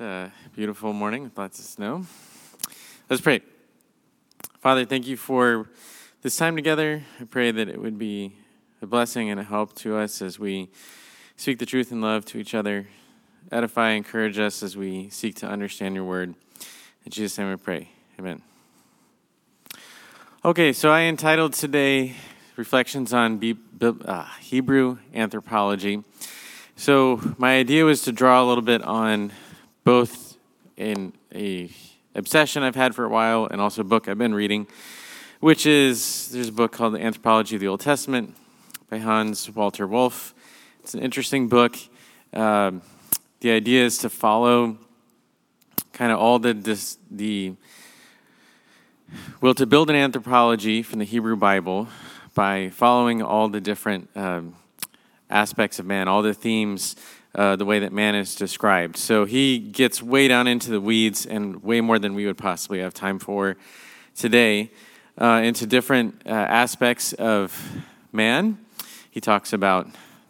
a beautiful morning with lots of snow. Let's pray. Father, thank you for this time together. I pray that it would be a blessing and a help to us as we speak the truth in love to each other. Edify, encourage us as we seek to understand your word. In Jesus' name we pray. Amen. Okay, so I entitled today Reflections on Hebrew Anthropology. So my idea was to draw a little bit on both in a obsession I've had for a while and also a book I've been reading, which is, there's a book called The Anthropology of the Old Testament by Hans Walter Wolff. It's an interesting book. The idea is to follow kind of all to build an anthropology from the Hebrew Bible by following all the different aspects of man, all the themes, the way that man is described. So he gets way down into the weeds and way more than we would possibly have time for today into different aspects of man. He talks about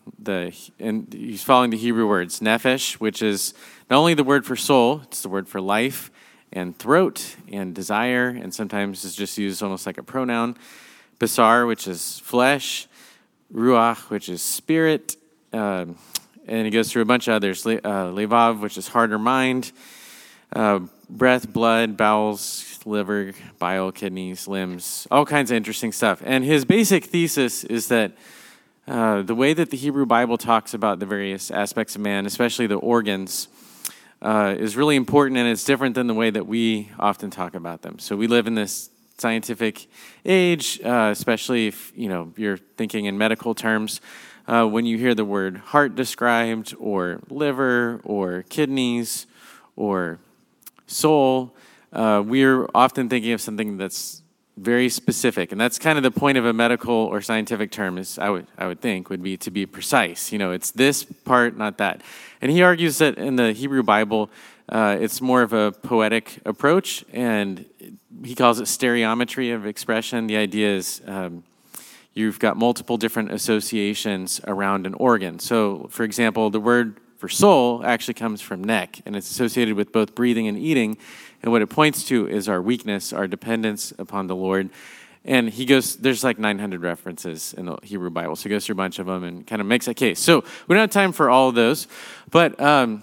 and he's following the Hebrew words, nephesh, which is not only the word for soul, it's the word for life and throat and desire, and sometimes it's just used almost like a pronoun. Basar, which is flesh, ruach, which is spirit, and he goes through a bunch of others. Levav, which is heart or mind, breath, blood, bowels, liver, bile, kidneys, limbs, all kinds of interesting stuff. And his basic thesis is that the way that the Hebrew Bible talks about the various aspects of man, especially the organs, is really important, and it's different than the way that we often talk about them. So we live in this scientific age, especially if you're thinking in medical terms. When you hear the word heart described, or liver, or kidneys, or soul, we're often thinking of something that's very specific, and that's kind of the point of a medical or scientific term. Is I would think would be to be precise. It's this part, not that. And he argues that in the Hebrew Bible, it's more of a poetic approach, and he calls it stereometry of expression. The idea is you've got multiple different associations around an organ. So, for example, the word for soul actually comes from neck, and it's associated with both breathing and eating. And what it points to is our weakness, our dependence upon the Lord. And there's like 900 references in the Hebrew Bible. So he goes through a bunch of them and kind of makes that case. So we don't have time for all of those. But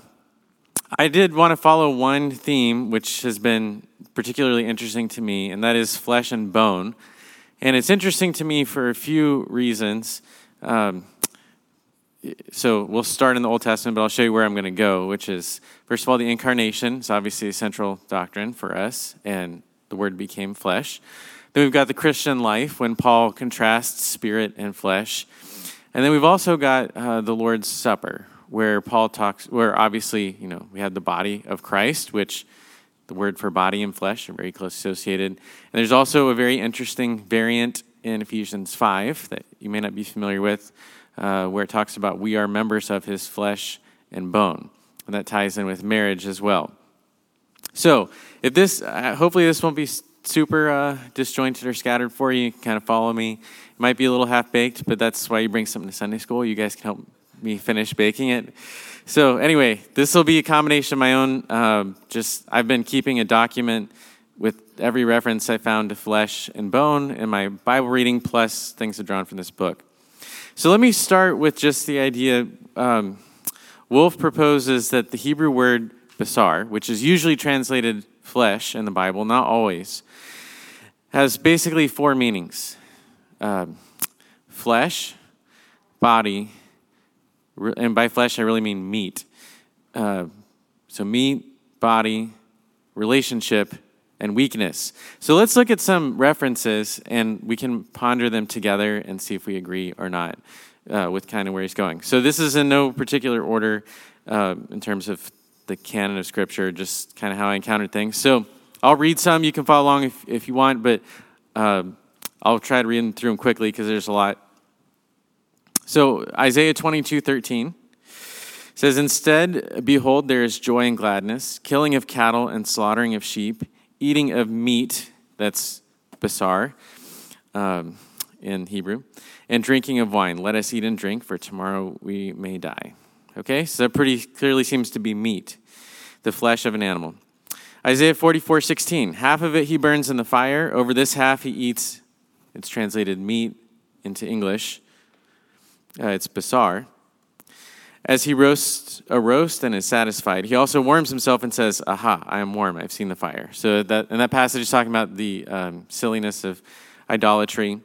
I did want to follow one theme, which has been particularly interesting to me, and that is flesh and bone. And it's interesting to me for a few reasons. So we'll start in the Old Testament, but I'll show you where I'm going to go, which is, first of all, the incarnation is obviously a central doctrine for us, and the Word became flesh. Then we've got the Christian life, when Paul contrasts spirit and flesh. And then we've also got the Lord's Supper, where obviously, we have the body of Christ, which the word for body and flesh are very close associated. And there's also a very interesting variant in Ephesians 5 that you may not be familiar with, where it talks about we are members of his flesh and bone. And that ties in with marriage as well. So hopefully this won't be super disjointed or scattered for you. You can kind of follow me. It might be a little half-baked, but that's why you bring something to Sunday school. You guys can help me finish baking it. So anyway, this will be a combination of my own. I've been keeping a document with every reference I found to flesh and bone in my Bible reading, plus things I've drawn from this book. So let me start with just the idea. Wolff proposes that the Hebrew word basar, which is usually translated flesh in the Bible, not always, has basically four meanings. Flesh, body, and by flesh I really mean meat. So meat, body, relationship, and weakness. So let's look at some references, and we can ponder them together and see if we agree or not with kind of where he's going. So this is in no particular order in terms of the canon of Scripture, just kind of how I encountered things. So I'll read some. You can follow along if you want, but I'll try to read through them quickly because there's a lot. So Isaiah 22:13 says, "Instead, behold, there is joy and gladness, killing of cattle and slaughtering of sheep, eating of meat," that's basar in Hebrew, "and drinking of wine. Let us eat and drink, for tomorrow we may die." Okay, so that pretty clearly seems to be meat. the flesh of an animal. Isaiah 44:16, half of it he burns in the fire. Over this half he eats, it's translated meat into English. It's basar. As he roasts a roast and is satisfied, he also warms himself and says, aha, I am warm, I've seen the fire. So that passage is talking about the silliness of idolatry.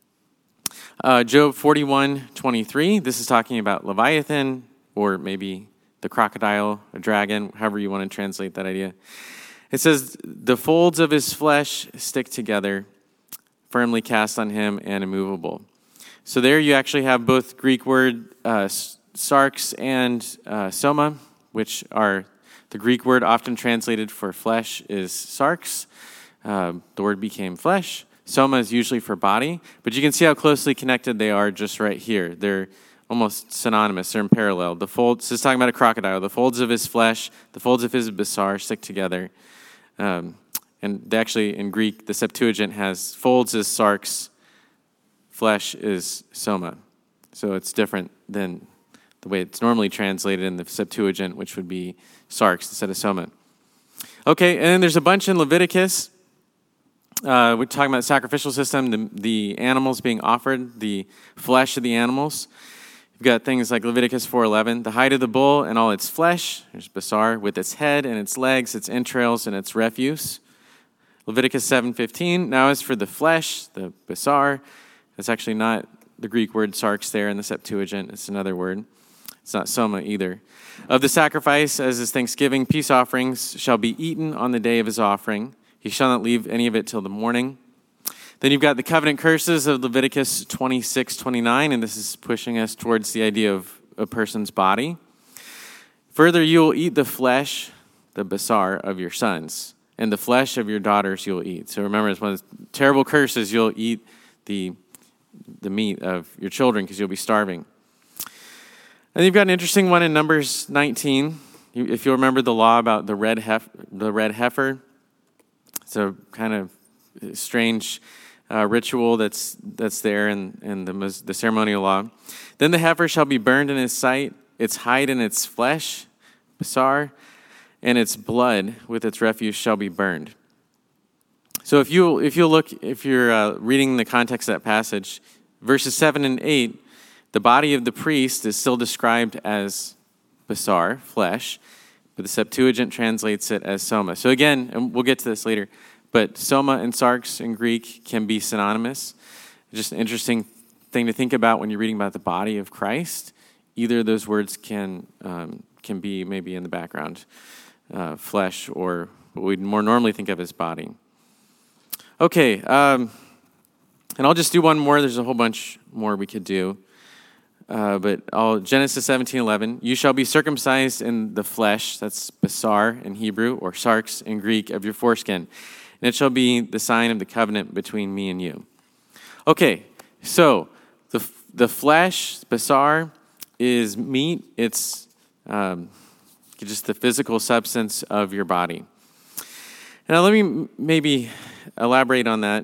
Job 41:23, this is talking about Leviathan, or maybe the crocodile, a dragon, however you want to translate that idea. It says, the folds of his flesh stick together, firmly cast on him and immovable. So there you actually have both Greek word sarx and soma, which are the Greek word often translated for flesh is sarx. The word became flesh. Soma is usually for body, but you can see how closely connected they are just right here. They're almost synonymous. They're in parallel. The folds, this is talking about a crocodile. The folds of his flesh, the folds of his basar stick together. And actually in Greek, the Septuagint has folds is sarx, flesh is soma. So it's different than the way it's normally translated in the Septuagint, which would be sarx instead of soma. Okay, and then there's a bunch in Leviticus. We're talking about the sacrificial system, the animals being offered, the flesh of the animals. You've got things like Leviticus 4:11, the hide of the bull and all its flesh, there's basar, with its head and its legs, its entrails and its refuse. Leviticus 7:15, now as for the flesh, the basar, that's actually not the Greek word sarx there in the Septuagint, it's another word. It's not soma either. Of the sacrifice, as is thanksgiving, peace offerings shall be eaten on the day of his offering. He shall not leave any of it till the morning. Then you've got the covenant curses of Leviticus 26:29, and this is pushing us towards the idea of a person's body. Further, you will eat the flesh, the basar, of your sons, and the flesh of your daughters you will eat. So remember, it's one of the terrible curses. You'll eat the meat of your children because you'll be starving. And you've got an interesting one in Numbers 19. If you'll remember the law about the red heifer, it's a kind of strange ritual that's there in the ceremonial law. Then the heifer shall be burned in his sight, its hide and its flesh, basar, and its blood with its refuse shall be burned. So if you're reading the context of that passage, verses 7 and 8, the body of the priest is still described as basar, flesh, but the Septuagint translates it as soma. So again, and we'll get to this later, but soma and sarx in Greek can be synonymous. Just an interesting thing to think about when you're reading about the body of Christ. Either of those words can be maybe in the background, flesh, or what we'd more normally think of as body. Okay, and I'll just do one more. There's a whole bunch more we could do. But Genesis 17:11, you shall be circumcised in the flesh, that's basar in Hebrew, or sarx in Greek, of your foreskin. And it shall be the sign of the covenant between me and you. Okay, so the flesh, basar, is meat. It's just the physical substance of your body. Now let me maybe elaborate on that.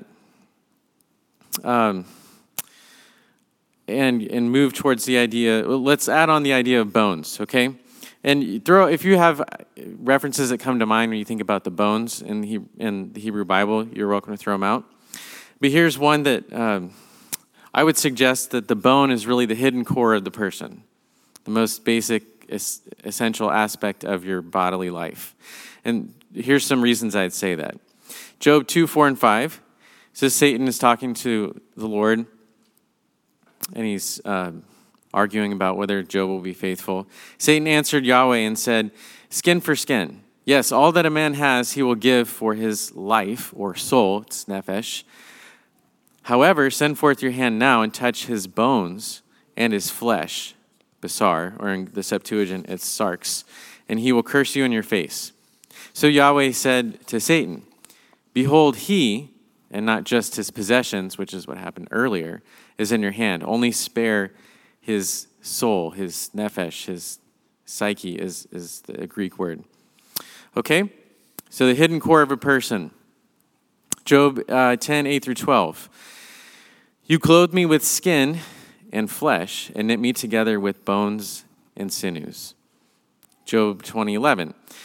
And move towards the idea. Let's add on the idea of bones, okay? And if you have references that come to mind when you think about the bones in the Hebrew Bible, you're welcome to throw them out. But here's one that I would suggest that the bone is really the hidden core of the person, the most basic, essential aspect of your bodily life. And here's some reasons I'd say that. Job 2:4-5 says Satan is talking to the Lord, and he's arguing about whether Job will be faithful. Satan answered Yahweh and said, skin for skin. Yes, all that a man has he will give for his life, or soul, it's nephesh. However, send forth your hand now and touch his bones and his flesh, basar, or in the Septuagint, it's sarx, and he will curse you in your face. So Yahweh said to Satan, behold, he, and not just his possessions, which is what happened earlier, is in your hand. Only spare his soul, his nephesh, his psyche is the Greek word. Okay? So the hidden core of a person. Job 10:8-12. You clothed me with skin and flesh and knit me together with bones and sinews. Job 20:11.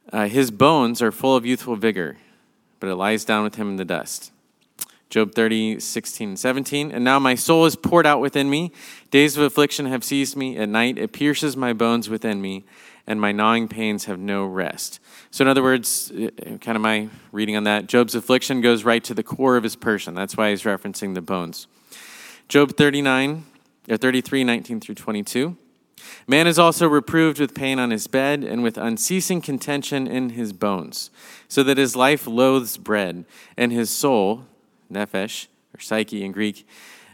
His bones are full of youthful vigor, but it lies down with him in the dust. Job 30, 16, and 17. And now my soul is poured out within me. Days of affliction have seized me. At night it pierces my bones within me, and my gnawing pains have no rest. So in other words, kind of my reading on that, Job's affliction goes right to the core of his person. That's why he's referencing the bones. Job 33, 19 through 22. Man is also reproved with pain on his bed and with unceasing contention in his bones, so that his life loathes bread, and his soul, nephesh, or psyche in Greek,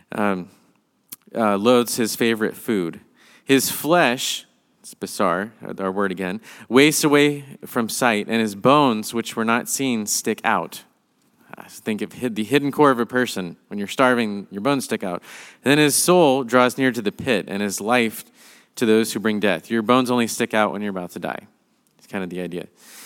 loathes his favorite food. His flesh, it's basar, our word again, wastes away from sight, and his bones, which were not seen, stick out. Think of the hidden core of a person. When you're starving, your bones stick out. And then his soul draws near to the pit, and his life to those who bring death. Your bones only stick out when you're about to die. It's kind of the idea.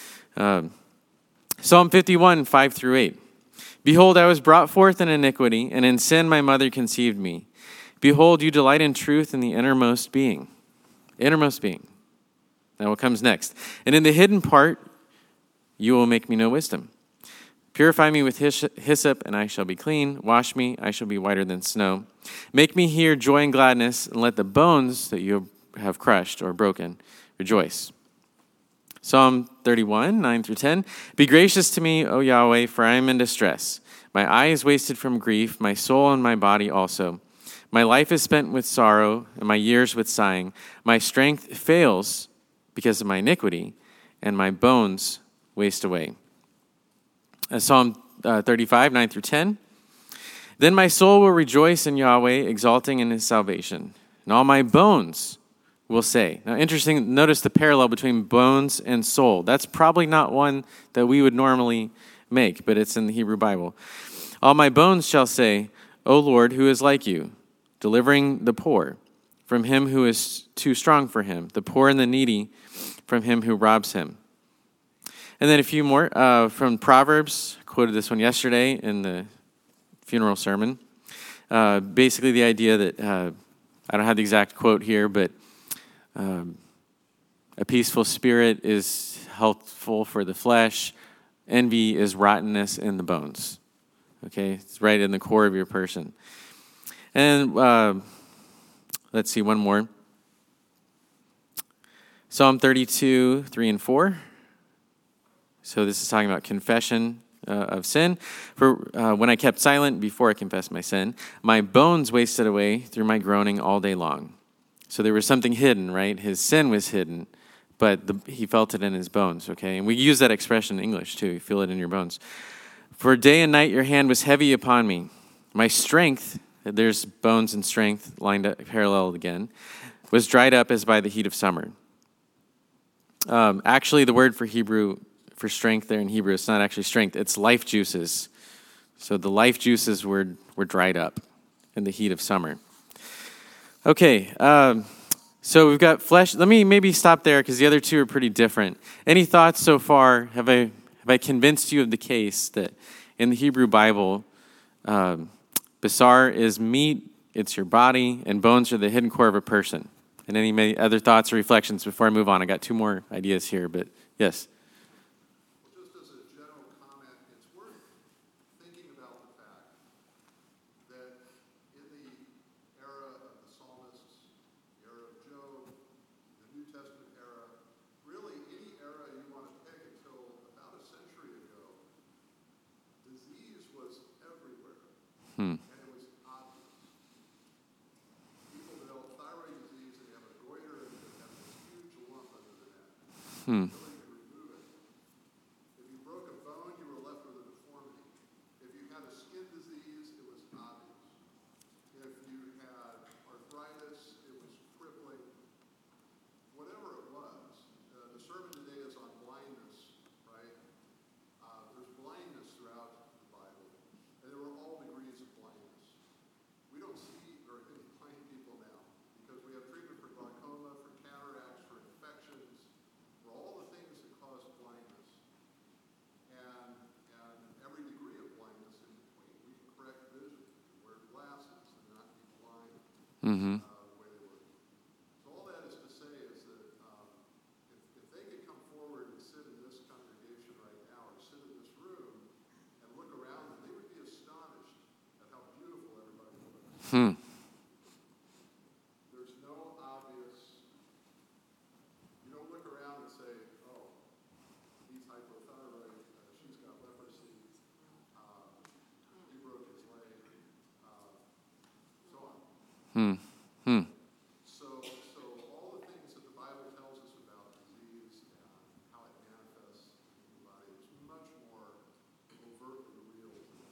Psalm 51, 5 through 8. Behold, I was brought forth in iniquity, and in sin my mother conceived me. Behold, you delight in truth in the innermost being. Innermost being. Now what comes next? And in the hidden part, you will make me know wisdom. Purify me with hyssop, and I shall be clean. Wash me, I shall be whiter than snow. Make me hear joy and gladness, and let the bones that you have crushed or broken rejoice. Psalm 31, 9 through 10. Be gracious to me, O Yahweh, for I am in distress. My eye is wasted from grief, my soul and my body also. My life is spent with sorrow, and my years with sighing. My strength fails because of my iniquity, and my bones waste away. Psalm 35, 9 through 10. Then my soul will rejoice in Yahweh, exalting in his salvation. And all my bones will say. Now, interesting, notice the parallel between bones and soul. That's probably not one that we would normally make, but it's in the Hebrew Bible. All my bones shall say, O Lord, who is like you, delivering the poor from him who is too strong for him, the poor and the needy from him who robs him. And then a few more from Proverbs. Quoted this one yesterday in the funeral sermon. Basically the idea that, I don't have the exact quote here, but a peaceful spirit is healthful for the flesh. Envy is rottenness in the bones. Okay, it's right in the core of your person. And let's see, one more. Psalm 32, 3 and 4. So this is talking about confession of sin. For when I kept silent before I confessed my sin, my bones wasted away through my groaning all day long. So there was something hidden, right? His sin was hidden, but he felt it in his bones, okay? And we use that expression in English too. You feel it in your bones. For day and night your hand was heavy upon me. My strength, there's bones and strength lined up, paralleled again, was dried up as by the heat of summer. Actually, the word for strength there in Hebrew, it's not actually strength, it's life juices. So the life juices were dried up in the heat of summer. Okay, so we've got flesh. Let me maybe stop there because the other two are pretty different. Any thoughts so far? Have I convinced you of the case that in the Hebrew Bible, basar is meat, it's your body, and bones are the hidden core of a person? And any other thoughts or reflections before I move on? I got two more ideas here, but yes. And it was obvious. People develop thyroid disease and have a goiter and have this huge lump under the neck. Really could remove it. If you broke a bone, you were left with a deformity. If you had a skin disease, it was obvious. If you had arthritis, it was crippling. Whatever it was, the sermon today is on blindness, right? There's blindness throughout the Bible. And there were all degrees of blindness. We don't see very many blind people now because we have treatment for glaucoma, for cataracts, for infections, for all the things There's no obvious, you don't look around and say, oh, he's hypothyroid, she's got leprosy, he broke his leg, so on. So all the things that the Bible tells us about disease and how it manifests in the body is much more overtly real to them.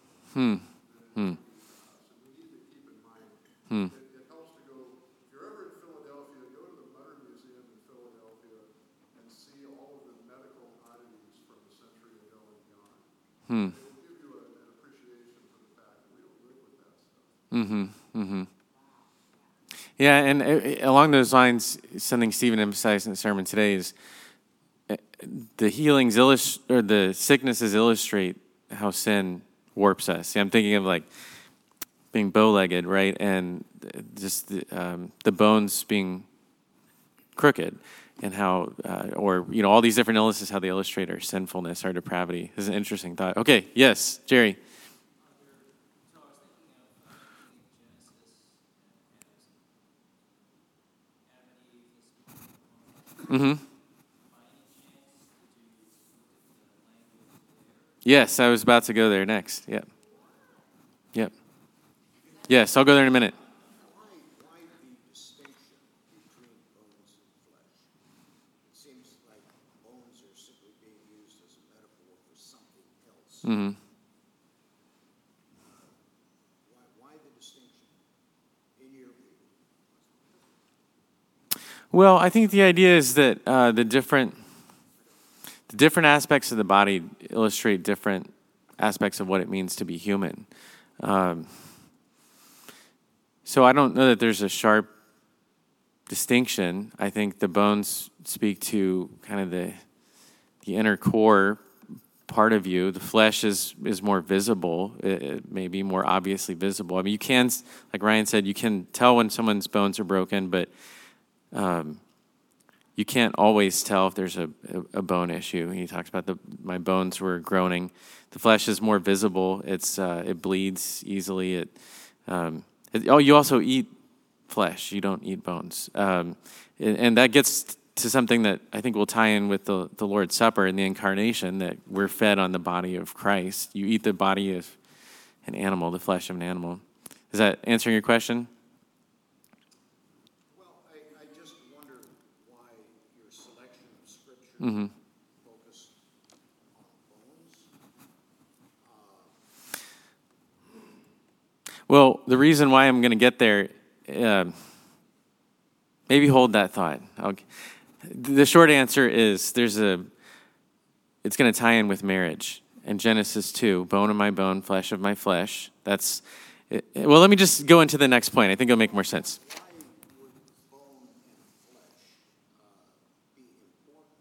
So we need to keep in mind. It helps to go, if you're ever in Philadelphia, go to the Mutter Museum in Philadelphia and see all of the medical oddities from a century ago and beyond. It will give you an appreciation for the fact that we don't live with that stuff. Yeah, and along those lines, something Stephen emphasized in the sermon today is the healings or the sicknesses illustrate how sin warps us. See, I'm thinking of like being bow-legged, right, and just the bones being crooked, and how, or all these different illnesses, how they illustrate our sinfulness, our depravity. This is an interesting thought. Okay, yes, Jerry. Yes, I was about to go there next. Yep. Yes, I'll go there in a minute. Why the distinction between bones and flesh? It seems like bones are simply being used as a metaphor for something else. Why the distinction, in your view? Well, I think the idea is that the different aspects of the body illustrate different aspects of what it means to be human. So I don't know that there's a sharp distinction. I think the bones speak to kind of the inner core part of you. The flesh is more visible. It may be more obviously visible. I mean, you can, like Ryan said, you can tell when someone's bones are broken, but you can't always tell if there's a bone issue. He talks about my bones were groaning. The flesh is more visible. It bleeds easily. You also eat flesh. You don't eat bones. And that gets to something that I think will tie in with the Lord's Supper and the incarnation, that we're fed on the body of Christ. You eat the body of an animal, the flesh of an animal. Is that answering your question? I just wonder why your selection of scripture focus on bones. Well, the reason why I'm going to get there, maybe hold that thought. The short answer is it's going to tie in with marriage. In Genesis 2, bone of my bone, flesh of my flesh. That's it. Well, let me just go into the next point. I think it'll make more sense. Why would bone and flesh be important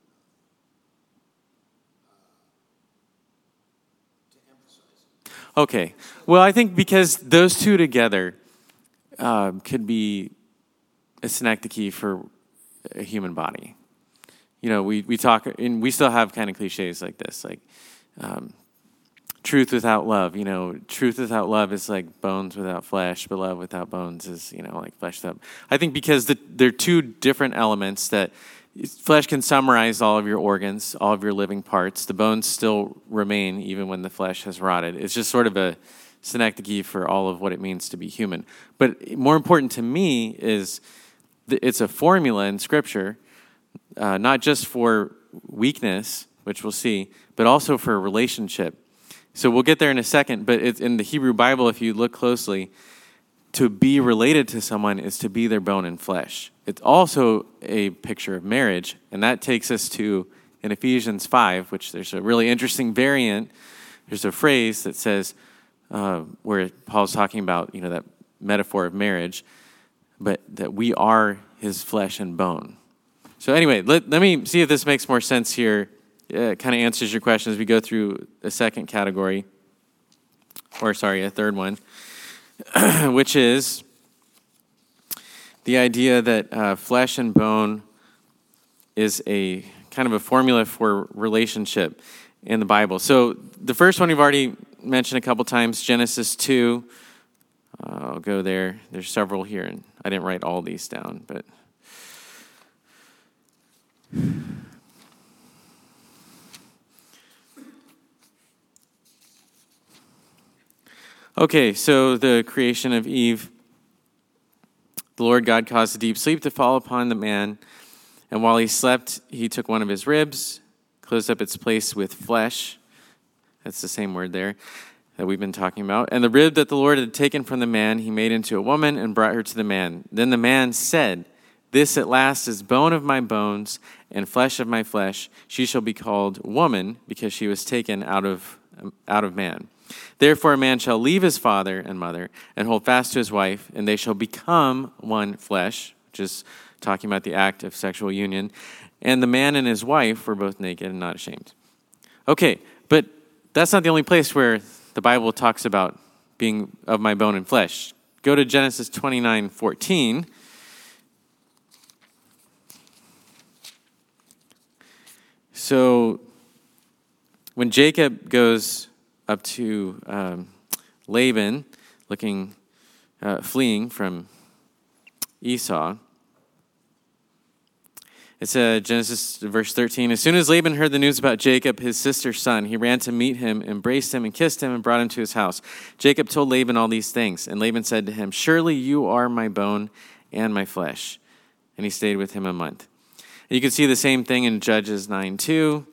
to emphasize it? Okay. Well, I think because those two together could be a synecdoche for a human body. We talk, and we still have kind of cliches like this, like truth without love. Truth without love is like bones without flesh, but love without bones is, like flesh without. I think because they're two different elements that flesh can summarize all of your organs, all of your living parts. The bones still remain even when the flesh has rotted. It's just sort of a synecdoche for all of what it means to be human. But more important to me is it's a formula in Scripture, not just for weakness, which we'll see, but also for a relationship. So we'll get there in a second, but it's in the Hebrew Bible, if you look closely, to be related to someone is to be their bone and flesh. It's also a picture of marriage, and that takes us to, in Ephesians 5, which there's a really interesting variant. There's a phrase that says, where Paul's talking about, that metaphor of marriage, but that we are his flesh and bone. So anyway, let me see if this makes more sense here. It kind of answers your question as we go through a second category, a third one, which is the idea that flesh and bone is a kind of a formula for relationship in the Bible. So the first one we've already mentioned a couple times, Genesis 2. I'll go there. There's several here, and I didn't write all these down, but okay, so the creation of Eve. The Lord God caused a deep sleep to fall upon the man, and while he slept, he took one of his ribs, closed up its place with flesh. That's the same word there that we've been talking about. And the rib that the Lord had taken from the man, he made into a woman and brought her to the man. Then the man said, "This at last is bone of my bones and flesh of my flesh. She shall be called woman, because she was taken out of man. Therefore a man shall leave his father and mother and hold fast to his wife, and they shall become one flesh," which is talking about the act of sexual union. "And the man and his wife were both naked and not ashamed." Okay, but that's not the only place where the Bible talks about being of my bone and flesh. Go to Genesis 29:14. So when Jacob goes up to Laban, fleeing from Esau, it's Genesis verse 13. As soon as Laban heard the news about Jacob, his sister's son, he ran to meet him, embraced him, and kissed him, and brought him to his house. Jacob told Laban all these things, and Laban said to him, "Surely you are my bone and my flesh." And he stayed with him a month. And you can see the same thing in Judges 9:2.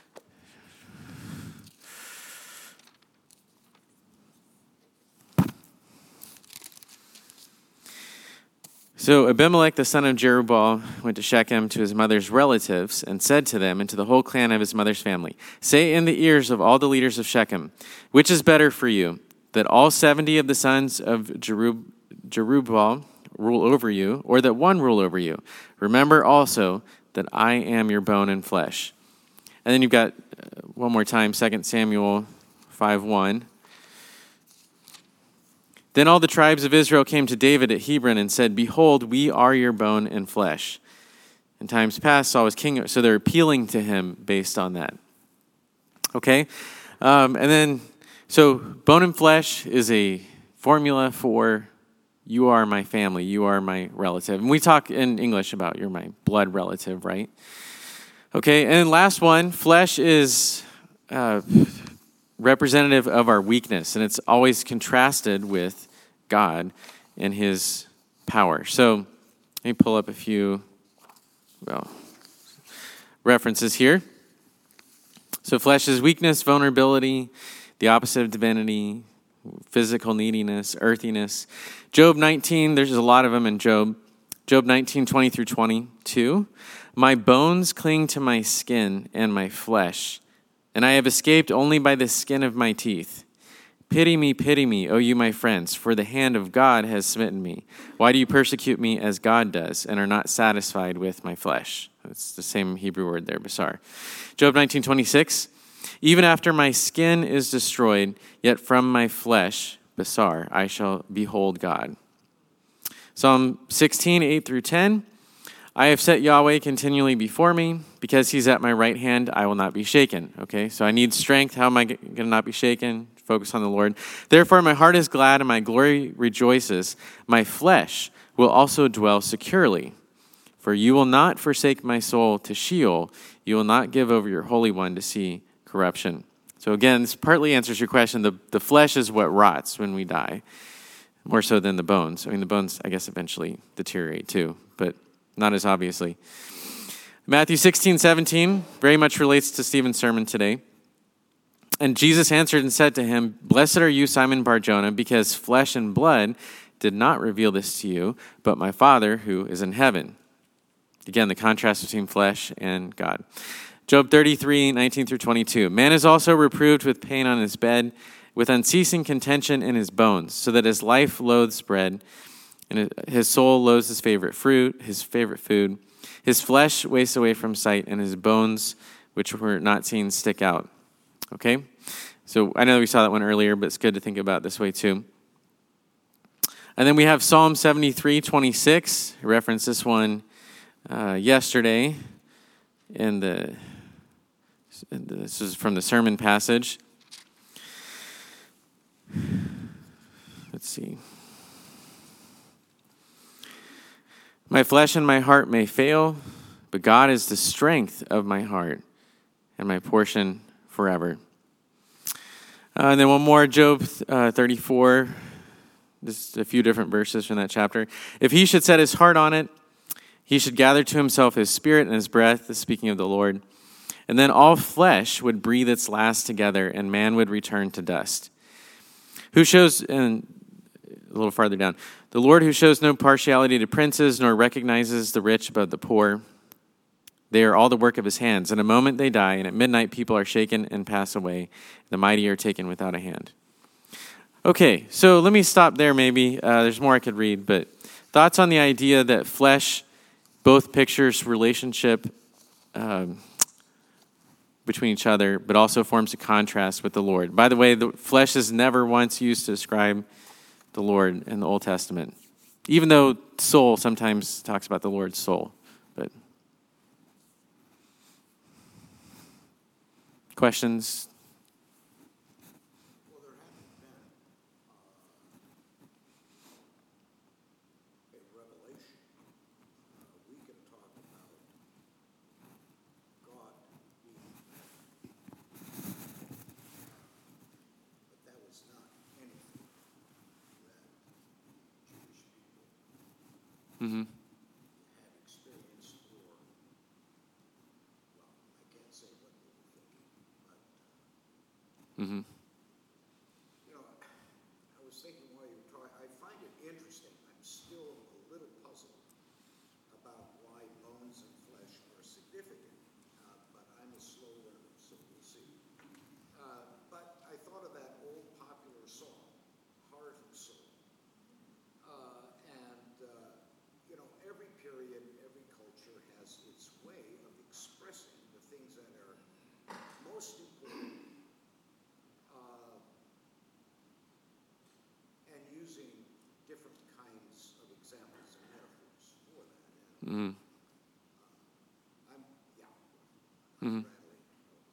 So Abimelech, the son of Jerubbaal, went to Shechem to his mother's relatives and said to them and to the whole clan of his mother's family, "Say in the ears of all the leaders of Shechem, which is better for you, that all 70 of the sons of Jerubbaal rule over you, or that one rule over you? Remember also that I am your bone and flesh." And then you've got, one more time, 2 Samuel 5:1. Then all the tribes of Israel came to David at Hebron and said, "Behold, we are your bone and flesh." In times past, Saul was king, so they're appealing to him based on that. Okay? And then, so bone and flesh is a formula for you are my family, you are my relative. And we talk in English about you're my blood relative, right? Okay, and last one, flesh is representative of our weakness, and it's always contrasted with God and his power. So let me pull up a few references here. So flesh is weakness, vulnerability, the opposite of divinity, physical neediness, earthiness. Job 19, there's a lot of them in Job. Job 19:20 through 22. "My bones cling to my skin and my flesh, and I have escaped only by the skin of my teeth. Pity me, O you my friends, for the hand of God has smitten me. Why do you persecute me as God does, and are not satisfied with my flesh?" It's the same Hebrew word there, basar. Job 19:26. "Even after my skin is destroyed, yet from my flesh, basar, I shall behold God." Psalm 16:8 through 10. "I have set Yahweh continually before me. Because he's at my right hand, I will not be shaken." Okay, so I need strength. How am I going to not be shaken? Focus on the Lord. "Therefore my heart is glad and my glory rejoices. My flesh will also dwell securely. For you will not forsake my soul to Sheol. You will not give over your Holy One to see corruption." So again, this partly answers your question. The flesh is what rots when we die, more so than the bones. I mean, the bones, I guess, eventually deteriorate too, but not as obviously. Matthew 16:17 very much relates to Stephen's sermon today. "And Jesus answered and said to him, Blessed are you, Simon Bar-Jonah, because flesh and blood did not reveal this to you, but my Father who is in heaven." Again, the contrast between flesh and God. Job 33:19 through 22. "Man is also reproved with pain on his bed, with unceasing contention in his bones, so that his life loathes bread, and his soul loathes his favorite food. His flesh wastes away from sight, and his bones, which were not seen, stick out." Okay? So I know we saw that one earlier, but it's good to think about it this way too. And then we have Psalm 73:26. I referenced this one yesterday. This is from the sermon passage. Let's see. My flesh and my heart may fail, but God is the strength of my heart and my portion forever. And then one more, Job 34. Just a few different verses from that chapter. If he should set his heart on it, he should gather to himself his spirit and his breath, speaking of the Lord. And then all flesh would breathe its last together, and man would return to dust. Who shows, and a little farther down, the Lord who shows no partiality to princes, nor recognizes the rich above the poor. They are all the work of his hands. In a moment they die, and at midnight people are shaken and pass away. The mighty are taken without a hand. Okay, so let me stop there maybe. There's more I could read, but thoughts on the idea that flesh both pictures relationship between each other, but also forms a contrast with the Lord. By the way, the flesh is never once used to describe the Lord in the Old Testament, even though soul sometimes talks about the Lord's soul. But questions? Well, there hasn't been a revelation. We can talk about God being but that was not anything that Jewish people Mm-hmm. had experienced or, well, I can't say what they were thinking, but, Mm-hmm. you know, I was thinking while you were talking, I find it interesting. I'm still a little puzzled about why bones and flesh are significant, but I'm a slow learner, so we'll see. But I thought of that old popular song, Heart and Soul. You know, every period, every culture has its way of expressing the things that are most important and using different kinds of examples and metaphors for that. And Mm-hmm. I'm, yeah, Mm-hmm. rattling.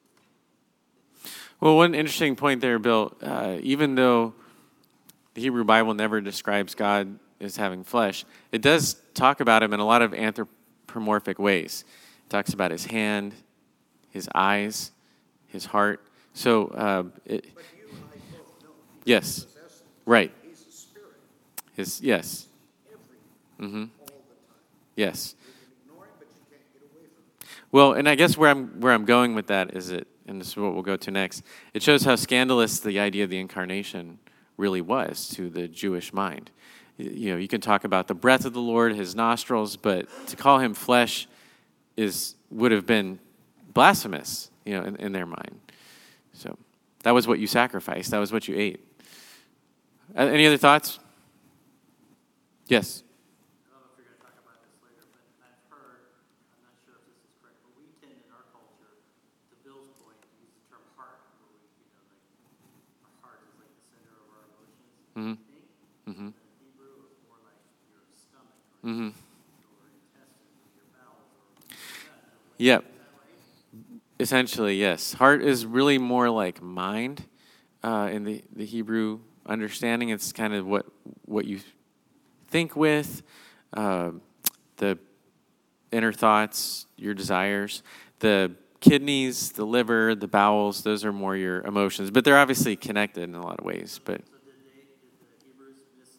Well, one interesting point there, Bill, even though the Hebrew Bible never describes God as having flesh, it does talk about him in a lot of anthropomorphic ways. It talks about his hand, his eyes, his heart. So, But you and I both know he yes, possesses. right. He's a spirit, Yes, everywhere, mm-hmm. all the time. Yes. You can ignore him, but you can't get away from him. Well, and I guess where I'm going with that is and this is what we'll go to next. It shows how scandalous the idea of the incarnation really was to the Jewish mind. You know, you can talk about the breath of the Lord, his nostrils, but to call him flesh would have been blasphemous, you know, in their mind. So that was what you sacrificed. That was what you ate. Any other thoughts? Yes. I don't know if you're going to talk about this later, but I've heard, I'm not sure if this is correct, but we tend in our culture, to Bill's point, to use the term heart, where we, you know, like, our heart is like the center of our emotions, Mm-hmm. I think. Mm-hmm. In Hebrew, it's more like your stomach, or Mm-hmm. your intestines, or your bowels, or gut. Yep. Is that right? Essentially, yes. Heart is really more like mind in the Hebrew understanding. It's kind of what you think with, the inner thoughts, your desires. The kidneys, the liver, the bowels, those are more your emotions. But they're obviously connected in a lot of ways. But So did the Hebrews miss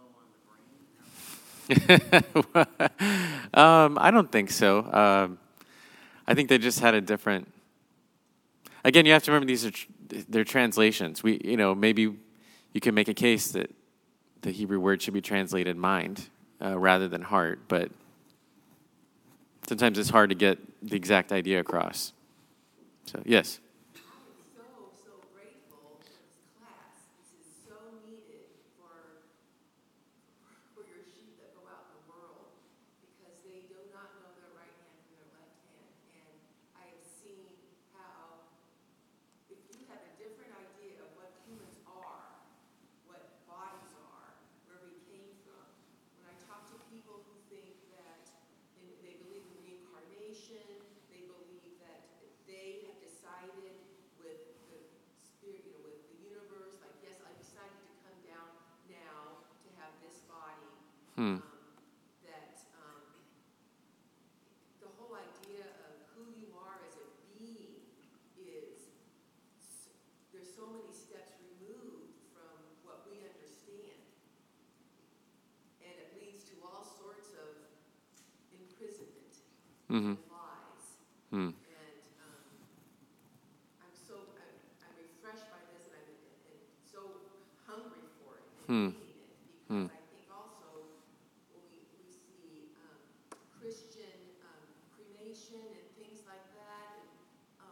the memo on the brain? I don't think so. I think they just had a different. Again, you have to remember these are they're translations. Maybe you can make a case that the Hebrew word should be translated mind rather than heart, but sometimes it's hard to get the exact idea across. So, yes. So grateful for this class. This is so needed for your sheep that go out in the world because they do not know their right hand from their left hand. And I have seen how if you have a different idea of what humans are, what bodies are, where we came from. When I talk to people who think that they believe in reincarnation, they believe that they have decided with the spirit, with the universe, like, yes, I decided to come down now to have this body. Hmm. That meaning it. Because I think also when we see Christian cremation and things like that, and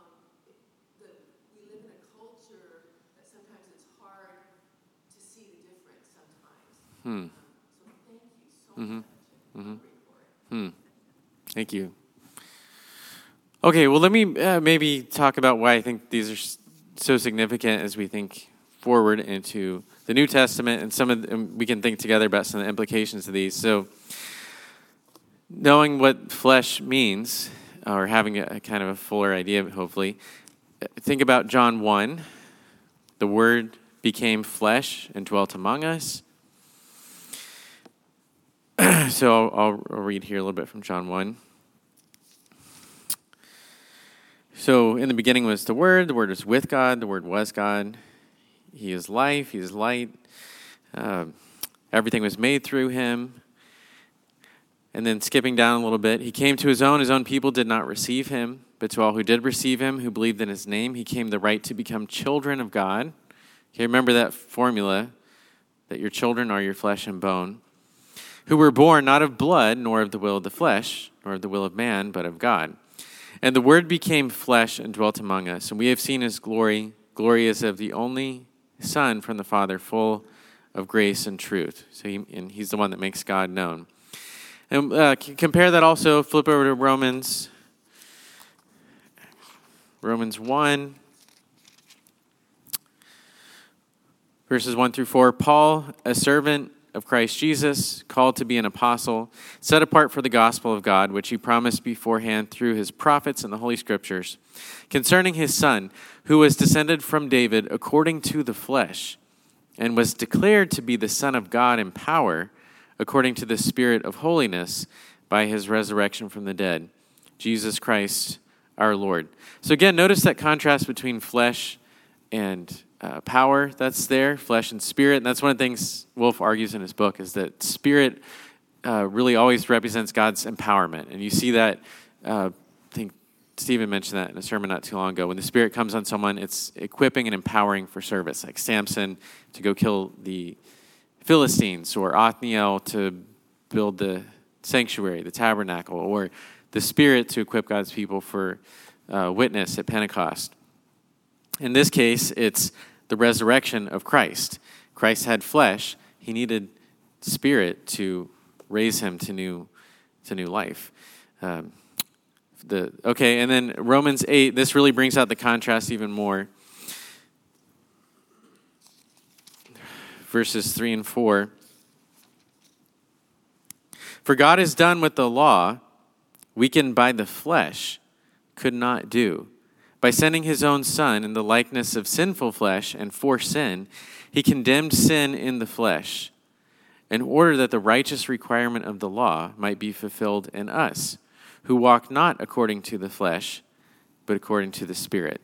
we live in a culture that sometimes it's hard to see the difference sometimes. So thank you so much. I'm hungry for it. Thank you. Okay, well, let me maybe talk about why I think these are so significant as we think forward into the New Testament, and we can think together about some of the implications of these. So, knowing what flesh means, or having a kind of a fuller idea, hopefully, think about John 1. The Word became flesh and dwelt among us. So I'll read here a little bit from John 1. So in the beginning was the Word was with God, the Word was God. He is life, He is light. Everything was made through Him. And then skipping down a little bit, He came to His own people did not receive Him, but to all who did receive Him, who believed in His name, He gave the right to become children of God. Okay, remember that formula, that your children are your flesh and bone, who were born not of blood, nor of the will of the flesh, nor of the will of man, but of God. And the Word became flesh and dwelt among us, and we have seen His glory. Glory is of the only Son from the Father, full of grace and truth. So He's the one that makes God known. And compare that also, flip over to Romans 1, verses 1 through 4. Paul, a servant of Christ Jesus, called to be an apostle, set apart for the gospel of God, which He promised beforehand through His prophets and the Holy Scriptures, concerning His Son, who was descended from David according to the flesh, and was declared to be the Son of God in power, according to the Spirit of holiness, by His resurrection from the dead, Jesus Christ our Lord. So again, notice that contrast between flesh and power that's there, flesh and spirit. And that's one of the things Wolf argues in his book, is that spirit really always represents God's empowerment. And you see that, I think Stephen mentioned that in a sermon not too long ago. When the Spirit comes on someone, it's equipping and empowering for service, like Samson to go kill the Philistines, or Othniel to build the sanctuary, the tabernacle, or the Spirit to equip God's people for witness at Pentecost. In this case, it's the resurrection of Christ. Christ had flesh. He needed Spirit to raise Him to new life. And then Romans 8, this really brings out the contrast even more. Verses 3 and 4. For God is done with the law, weakened by the flesh, could not do. By sending His own Son in the likeness of sinful flesh and for sin, He condemned sin in the flesh, in order that the righteous requirement of the law might be fulfilled in us, who walk not according to the flesh, but according to the Spirit.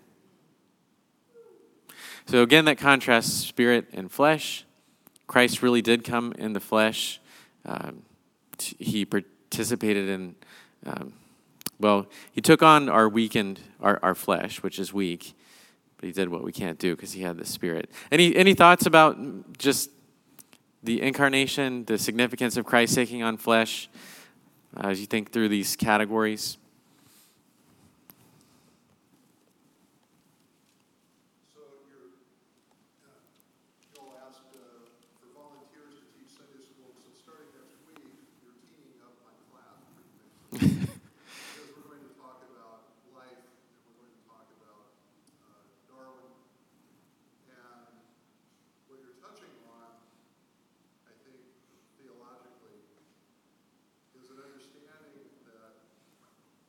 So again, that contrasts spirit and flesh. Christ really did come in the flesh. He participated in... He took on our weakened, our flesh, which is weak, but He did what we can't do because He had the Spirit. Any thoughts about just the incarnation, the significance of Christ taking on flesh, as you think through these categories? So Joel asked for volunteers to teach Sunday school. So starting next week, you're teaming up my class pretty much. Because we're going to talk about life, and we're going to talk about Darwin. And what you're touching on, I think, theologically, is an understanding that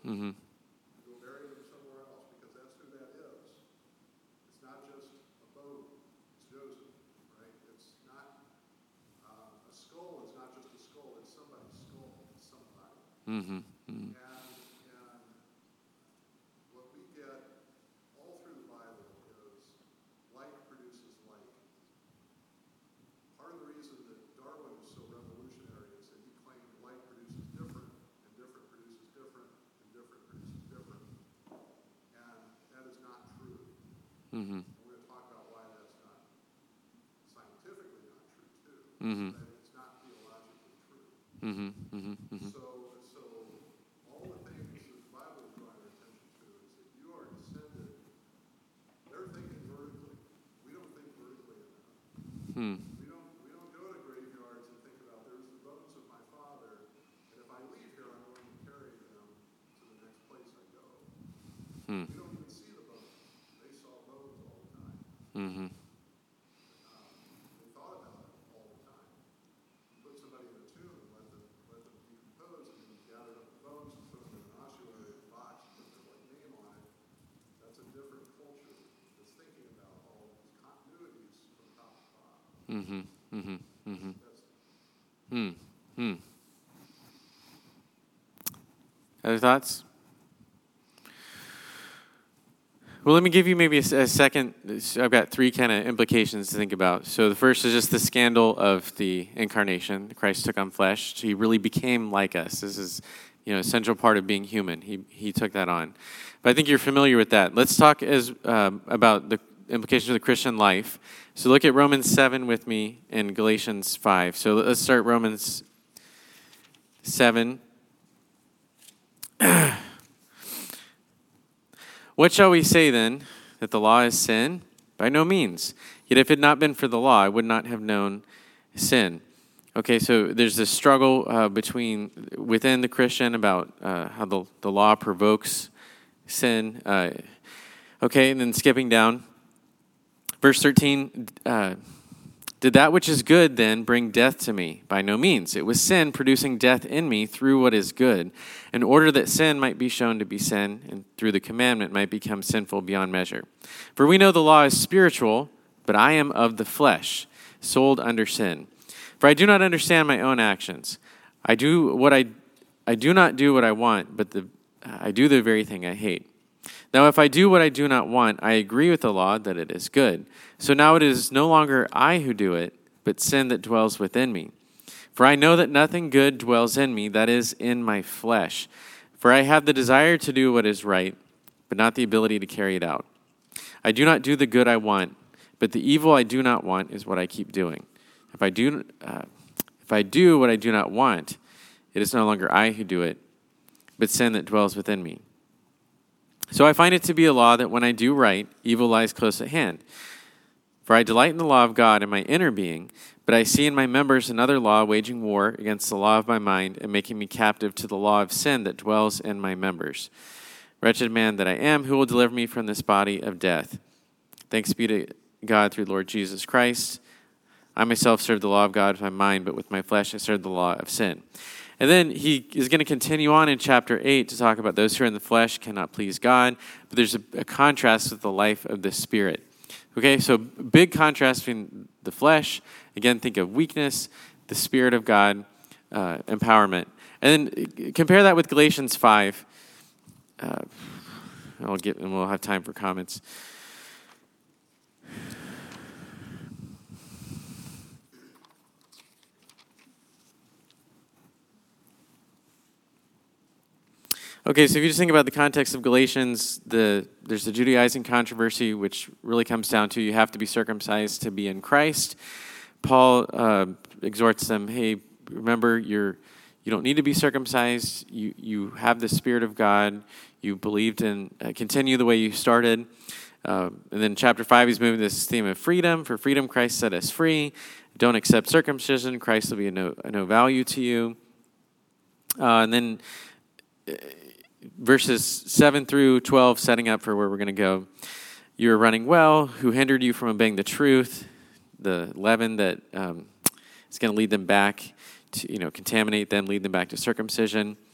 Mm-hmm. Go bury them somewhere else because that's who that is. It's not just a bone. It's Joseph, right? It's not a skull. It's not just a skull. It's somebody's skull. It's somebody. Mm-hmm. Mm-hmm. And what we get all through the Bible is like produces like. Part of the reason that Darwin was so revolutionary is that he claimed like produces different, and different produces different, and different produces different. And that is not true. Mm-hmm. And we're going to talk about why that's not scientifically not true, too. Mm-hmm. That it's not theologically true. Mm-hmm. Mm-hmm. Mm-hmm. So all the things that the Bible is drawing our attention to is that you are descended. They're thinking vertically. We don't think vertically enough. Hmm. We don't go to graveyards and think about there's the bones of my father, and if I leave here, I'm going to carry them to the next place I go. Hmm. We don't even see the bones. They saw bones all the time. Mm-hmm. They thought about it all the time. You put somebody in a tomb and let them decompose, and then you gather up the bones and put them in an ossuary box and put their name on it. That's a different culture that's thinking about all of these continuities from top to bottom. Mm-hmm. Mm-hmm. Mm-hmm. That's Hmm. Hmm. Other thoughts? Well, let me give you maybe a second. I've got three kind of implications to think about. So the first is just the scandal of the incarnation. Christ took on flesh. He really became like us. This is, a central part of being human. He took that on. But I think you're familiar with that. Let's talk about the implications of the Christian life. So look at Romans 7 with me and Galatians 5. So let's start Romans 7. What shall we say then? That the law is sin? By no means. Yet if it had not been for the law, I would not have known sin. Okay, so there's this struggle within the Christian about how the law provokes sin. Okay, and then skipping down. Verse 13, did that which is good then bring death to me? By no means. It was sin producing death in me through what is good, in order that sin might be shown to be sin, and through the commandment might become sinful beyond measure. For we know the law is spiritual, but I am of the flesh, sold under sin. For I do not understand my own actions. I do not do what I want, but I do the very thing I hate. Now, if I do what I do not want, I agree with the law that it is good. So now it is no longer I who do it, but sin that dwells within me. For I know that nothing good dwells in me, that is, in my flesh. For I have the desire to do what is right, but not the ability to carry it out. I do not do the good I want, but the evil I do not want is what I keep doing. If I do what I do not want, it is no longer I who do it, but sin that dwells within me. So I find it to be a law that when I do right, evil lies close at hand. For I delight in the law of God in my inner being, but I see in my members another law waging war against the law of my mind and making me captive to the law of sin that dwells in my members. Wretched man that I am, who will deliver me from this body of death? Thanks be to God through Lord Jesus Christ. I myself serve the law of God with my mind, but with my flesh I serve the law of sin. And then he is going to continue on in chapter 8 to talk about those who are in the flesh cannot please God. But there's a contrast with the life of the Spirit. Okay, so big contrast between the flesh. Again, think of weakness, the Spirit of God, empowerment. And then compare that with Galatians 5. And we'll have time for comments. Okay, so if you just think about the context of Galatians, there's the Judaizing controversy, which really comes down to you have to be circumcised to be in Christ. Paul exhorts them, hey, remember, you don't need to be circumcised. You have the Spirit of God. You believed in, continue the way you started. And then chapter 5, he's moving this theme of freedom. For freedom, Christ set us free. Don't accept circumcision. Christ will be no value to you. And then verses 7 through 12, setting up for where we're going to go. You are running well. Who hindered you from obeying the truth? The leaven that is going to lead them back to, contaminate them, lead them back to circumcision.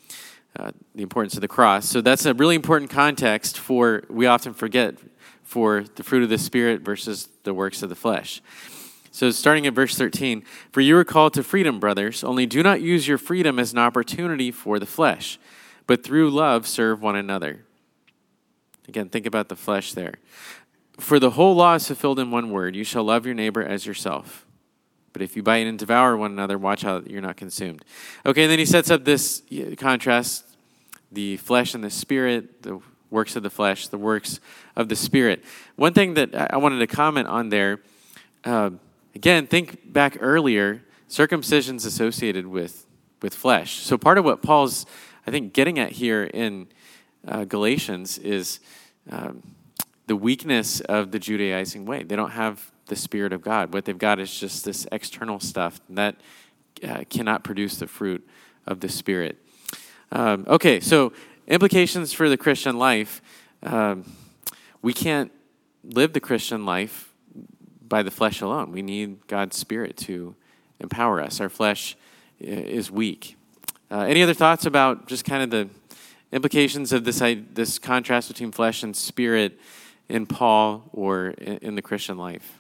the importance of the cross. So that's a really important context for, we often forget, for the fruit of the Spirit versus the works of the flesh. So starting at verse 13, "For you are called to freedom, brothers, only do not use your freedom as an opportunity for the flesh, but through love serve one another." Again, think about the flesh there. "For the whole law is fulfilled in one word, you shall love your neighbor as yourself. But if you bite and devour one another, watch out you're not consumed." Okay, and then he sets up this contrast, the flesh and the Spirit, the works of the flesh, the works of the Spirit. One thing that I wanted to comment on there, again, think back earlier, circumcision's associated with flesh. So part of what Paul's, I think, getting at here in Galatians is the weakness of the Judaizing way. They don't have the Spirit of God. What they've got is just this external stuff that cannot produce the fruit of the Spirit. Okay, so implications for the Christian life. We can't live the Christian life by the flesh alone. We need God's Spirit to empower us. Our flesh is weak. Any other thoughts about just kind of the implications of this contrast between flesh and spirit in Paul or in the Christian life?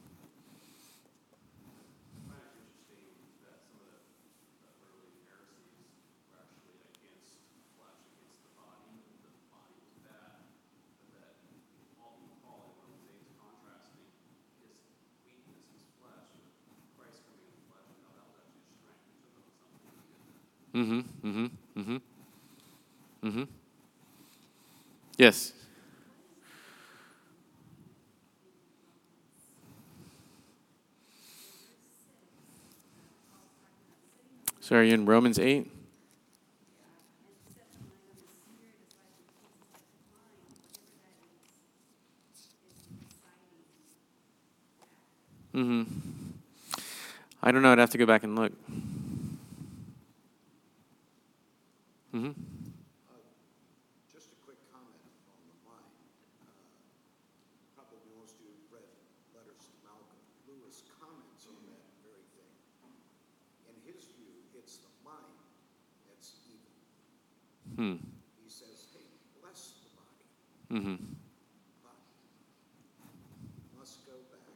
Yes. So are you in Romans 8? I don't know. I'd have to go back and look. Just a quick comment on the mind. Probably most of you have read letters to Malcolm. Lewis comments on that very thing. In his view, it's the mind that's evil. He says, hey, bless the body. But you must go back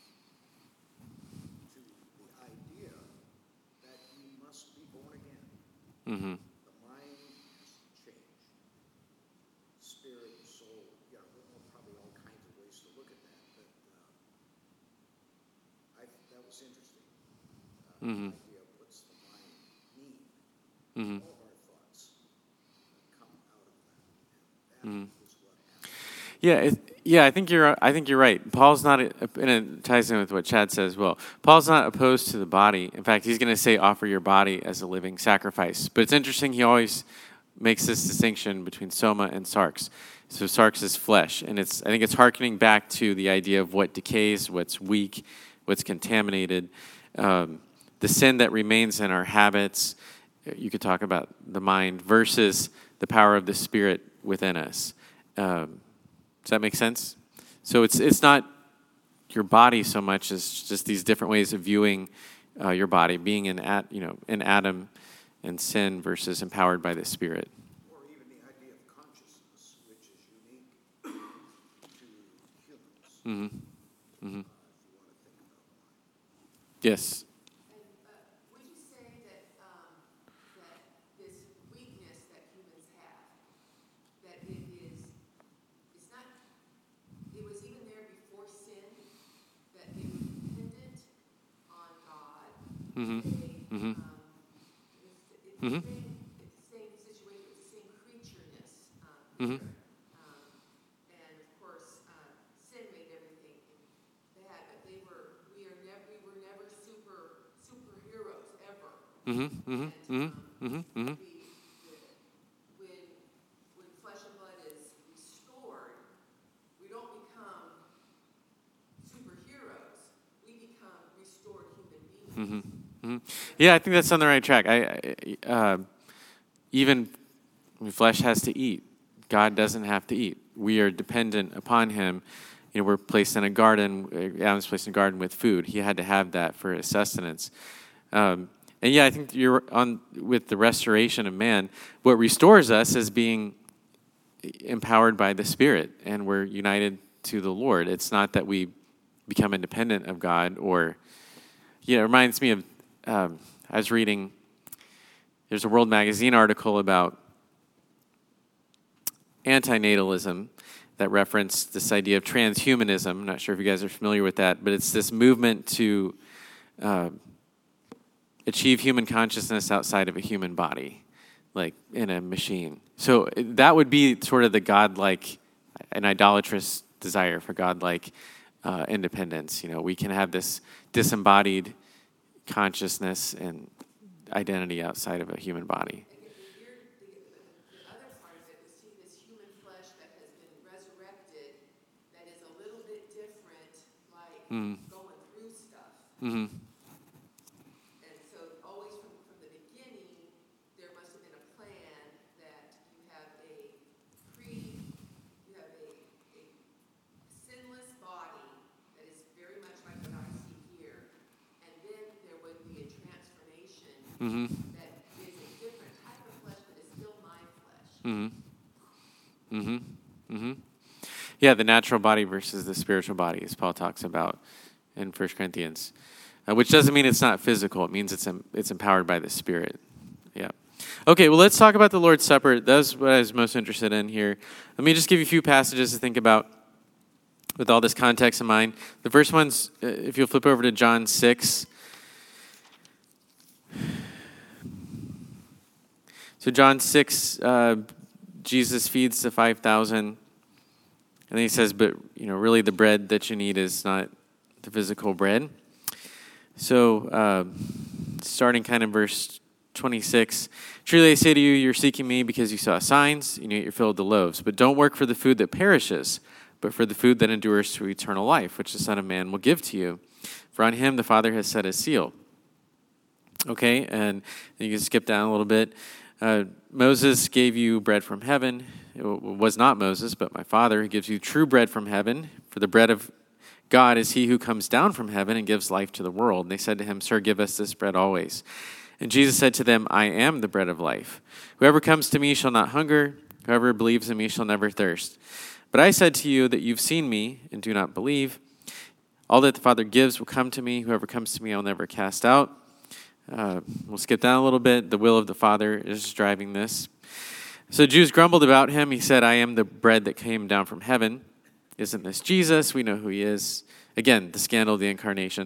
to the idea that you must be born again. The mind has to change. Spirit, soul, yeah, well, probably all kinds of ways to look at that. But that was interesting. The idea, what's the mind need? All of our thoughts come out of that. And that is what happens. Yeah, I think you're right. Paul's not, and it ties in with what Chad says as well. Paul's not opposed to the body. In fact, he's going to say, offer your body as a living sacrifice. But it's interesting, he always makes this distinction between soma and sarx. So sarx is flesh, and I think it's hearkening back to the idea of what decays, what's weak, what's contaminated, the sin that remains in our habits. You could talk about the mind versus the power of the Spirit within us. Does that make sense? So it's not your body so much as just these different ways of viewing your body, being in Adam and sin versus empowered by the Spirit. Or even the idea of consciousness, which is unique to humans. If you want to think about mind. Yes. Would you say that this weakness that humans have, that it was even there before sin, that they were dependent on God? It's the same situation, it's the same creatureness here. And of course, sin made everything bad, but we were never superheroes ever. When flesh and blood is restored, we don't become superheroes. We become restored human beings. Yeah, I think that's on the right track. Even when flesh has to eat, God doesn't have to eat. We are dependent upon Him. We're placed in a garden. Adam's placed in a garden with food. He had to have that for his sustenance. And And yeah, I think you're on with the restoration of man. What restores us is being empowered by the Spirit, and we're united to the Lord. It's not that we become independent of God, or, it reminds me of, I was reading, there's a World Magazine article about antinatalism that referenced this idea of transhumanism. I'm not sure if you guys are familiar with that, but it's this movement to achieve human consciousness outside of a human body, like in a machine. So that would be sort of the godlike, an idolatrous desire for godlike independence. We can have this disembodied consciousness and identity outside of a human body. The other part of it is see this human flesh that has been resurrected that is a little bit different, like going through stuff. Mm-hmm. And so always from the beginning, there must have been a plan that you have a sinless body that is very much like what I see here. And then there would be a transformation that is a different type of flesh, but it's still my flesh. Mm-hmm. Mm-hmm. Mm-hmm. Yeah, the natural body versus the spiritual body, as Paul talks about in 1 Corinthians, which doesn't mean it's not physical. It means it's empowered by the Spirit. Yeah. Okay, well, let's talk about the Lord's Supper. That's what I was most interested in here. Let me just give you a few passages to think about with all this context in mind. The first one's, if you'll flip over to John 6. So John 6, Jesus feeds the 5,000. And then he says, but, really the bread that you need is not the physical bread. So starting kind of verse 26, truly I say to you, you're seeking me because you saw signs, and yet you're filled with the loaves. But don't work for the food that perishes, but for the food that endures to eternal life, which the Son of Man will give to you. For on him the Father has set his seal. Okay, and you can skip down a little bit. Moses gave you bread from heaven. It was not Moses, but my Father who gives you true bread from heaven. For the bread of God is he who comes down from heaven and gives life to the world. And they said to him, Sir, give us this bread always. And Jesus said to them, I am the bread of life. Whoever comes to me shall not hunger. Whoever believes in me shall never thirst. But I said to you that you've seen me and do not believe. All that the Father gives will come to me. Whoever comes to me I'll never cast out. We'll skip down a little bit. The will of the Father is driving this. So Jews grumbled about him. He said, I am the bread that came down from heaven. Isn't this Jesus? We know who he is. Again, the scandal of the incarnation.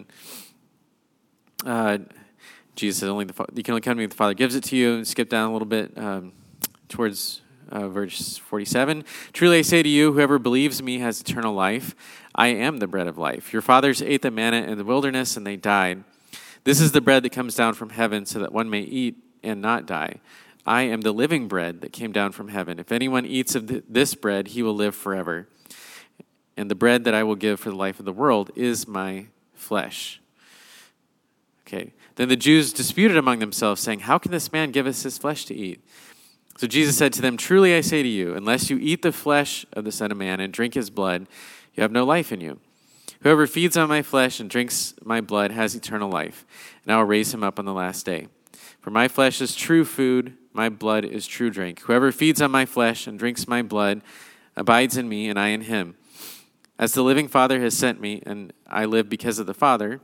Jesus said, you can only come to me if the Father gives it to you. And skip down a little bit towards verse 47. Truly I say to you, whoever believes me has eternal life. I am the bread of life. Your fathers ate the manna in the wilderness, and they died. This is the bread that comes down from heaven so that one may eat and not die. I am the living bread that came down from heaven. If anyone eats of this bread, he will live forever. And the bread that I will give for the life of the world is my flesh. Okay. Then the Jews disputed among themselves, saying, how can this man give us his flesh to eat? So Jesus said to them, truly I say to you, unless you eat the flesh of the Son of Man and drink his blood, you have no life in you. Whoever feeds on my flesh and drinks my blood has eternal life, and I will raise him up on the last day. For my flesh is true food, my blood is true drink. Whoever feeds on my flesh and drinks my blood abides in me, and I in him. As the living Father has sent me, and I live because of the Father,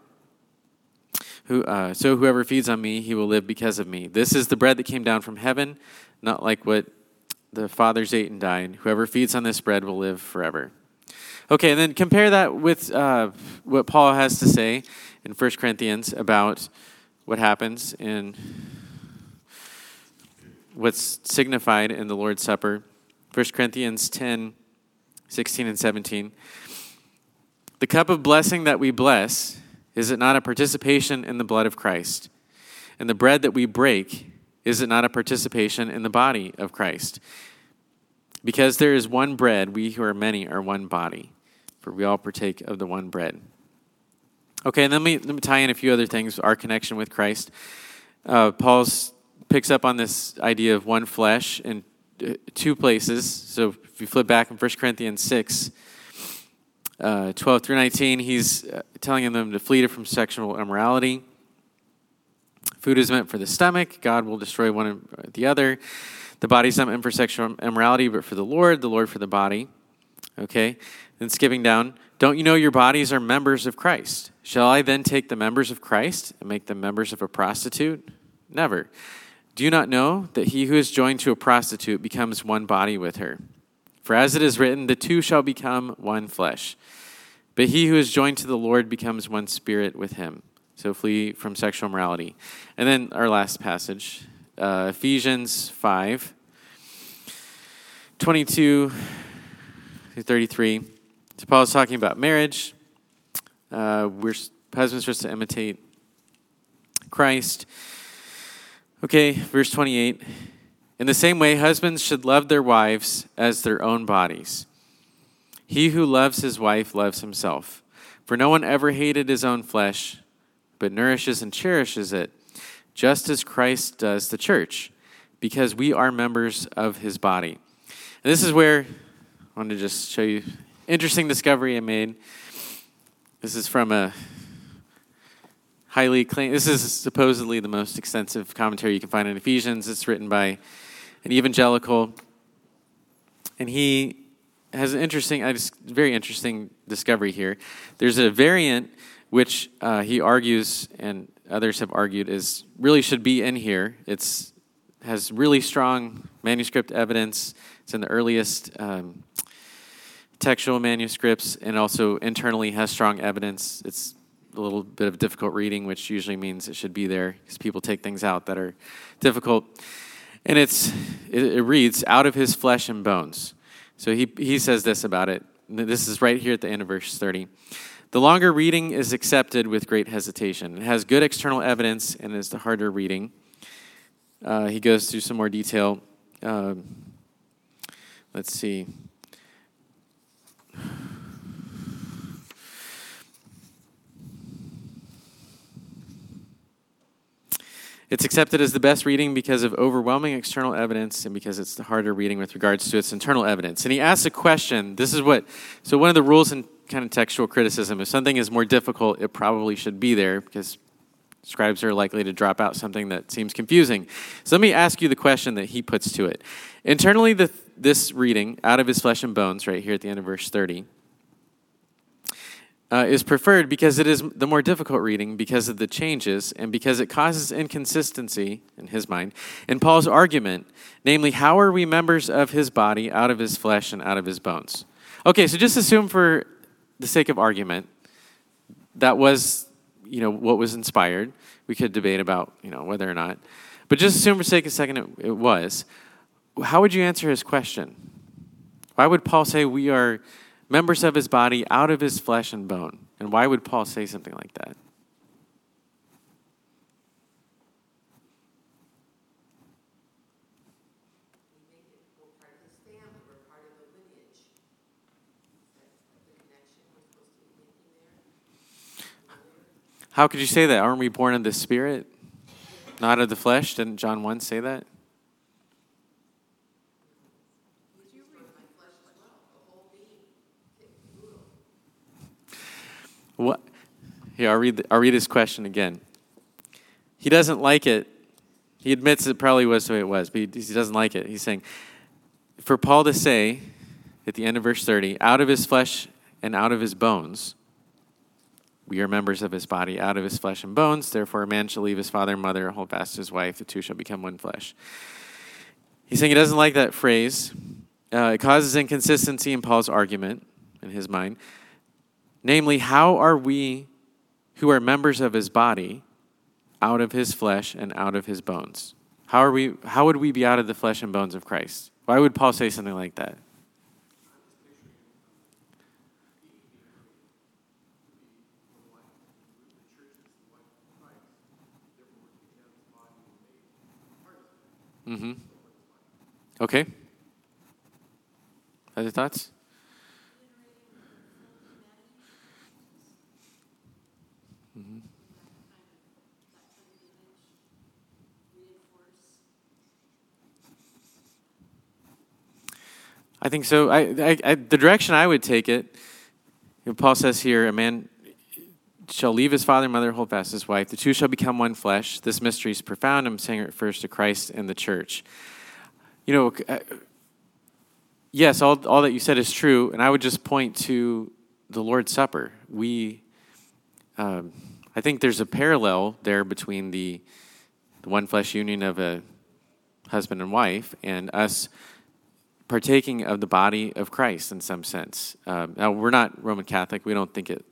so whoever feeds on me, he will live because of me. This is the bread that came down from heaven, not like what the fathers ate and died. Whoever feeds on this bread will live forever. Okay, and then compare that with what Paul has to say in 1 Corinthians about what happens in what's signified in the Lord's Supper. 1 Corinthians 10, 16 and 17. The cup of blessing that we bless, is it not a participation in the blood of Christ? And the bread that we break, is it not a participation in the body of Christ? Because there is one bread, we who are many are one body, for we all partake of the one bread. Okay, and let me tie in a few other things, our connection with Christ. Paul picks up on this idea of one flesh in two places. So if you flip back in 1 Corinthians 6, 12 through 19, he's telling them to flee from sexual immorality. Food is meant for the stomach. God will destroy one or the other. The body's not meant for sexual immorality, but for the Lord for the body. Okay? Then skipping down. Don't you know your bodies are members of Christ? Shall I then take the members of Christ and make them members of a prostitute? Never. Do you not know that he who is joined to a prostitute becomes one body with her? For as it is written, the two shall become one flesh. But he who is joined to the Lord becomes one spirit with him. So flee from sexual immorality. And then our last passage, Ephesians 5, 22 through 33. So Paul is talking about marriage. Husbands are supposed to imitate Christ. Okay, verse 28. In the same way, husbands should love their wives as their own bodies. He who loves his wife loves himself. For no one ever hated his own flesh, but nourishes and cherishes it, just as Christ does the church, because we are members of his body. And this is where I want to just show you interesting discovery I made. This is from a highly claimed, this is supposedly the most extensive commentary you can find in Ephesians. It's written by an evangelical, and he has an very interesting discovery here. There's a variant which he argues, and others have argued, really should be in here. Has really strong manuscript evidence. It's in the earliest textual manuscripts, and also internally has strong evidence. It's a little bit of difficult reading, which usually means it should be there, because people take things out that are difficult. And it reads, out of his flesh and bones. So he says this about it. This is right here at the end of verse 30. The longer reading is accepted with great hesitation. It has good external evidence and is the harder reading. He goes through some more detail. Let's see. It's accepted as the best reading because of overwhelming external evidence and because it's the harder reading with regards to its internal evidence. And he asks a question. So one of the rules in kind of textual criticism, if something is more difficult, it probably should be there because scribes are likely to drop out something that seems confusing. So let me ask you the question that he puts to it. Internally, this reading, out of his flesh and bones, right here at the end of verse 30, is preferred because it is the more difficult reading because of the changes and because it causes inconsistency, in his mind, in Paul's argument, namely, how are we members of his body out of his flesh and out of his bones? Okay, so just assume for the sake of argument, that was, what was inspired. We could debate about, whether or not. But just assume for the sake of a second it was. How would you answer his question? Why would Paul say we are members of his body out of his flesh and bone? And why would Paul say something like that? We make it we're part of his family, we're part of the lineage. That's the connection we're supposed to be making there. How could you say that? Aren't we born of the Spirit, not of the flesh? Didn't John 1 say that? What? Here, I'll read his question again. He doesn't like it. He admits it probably was the way it was, but he doesn't like it. He's saying, for Paul to say, at the end of verse 30, out of his flesh and out of his bones, we are members of his body, out of his flesh and bones. Therefore, a man shall leave his father and mother and hold fast to his wife. The two shall become one flesh. He's saying he doesn't like that phrase. It causes inconsistency in Paul's argument, in his mind. Namely, how are we who are members of his body out of his flesh and out of his bones? How would we be out of the flesh and bones of Christ? Why would Paul say something like that? Mm-hmm. Okay. Other thoughts? Mm-hmm. I think so. The direction I would take it, Paul says here, a man shall leave his father and mother, hold fast his wife. The two shall become one flesh. This mystery is profound. I'm saying it refers to Christ and the church. Yes, all that you said is true, and I would just point to the Lord's Supper. I think there's a parallel there between the one flesh union of a husband and wife and us partaking of the body of Christ in some sense. Now, we're not Roman Catholic. We don't think it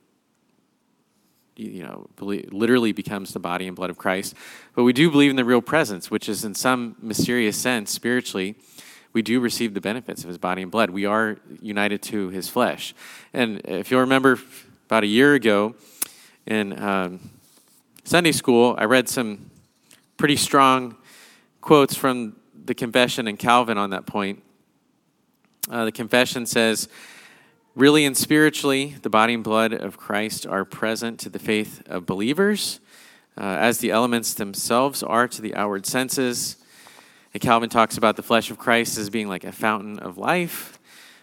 literally becomes the body and blood of Christ. But we do believe in the real presence, which is in some mysterious sense, spiritually, we do receive the benefits of his body and blood. We are united to his flesh. And if you'll remember, about a year ago in Sunday school, I read some pretty strong quotes from the Confession and Calvin on that point. The Confession says, really and spiritually, the body and blood of Christ are present to the faith of believers, as the elements themselves are to the outward senses. And Calvin talks about the flesh of Christ as being like a fountain of life.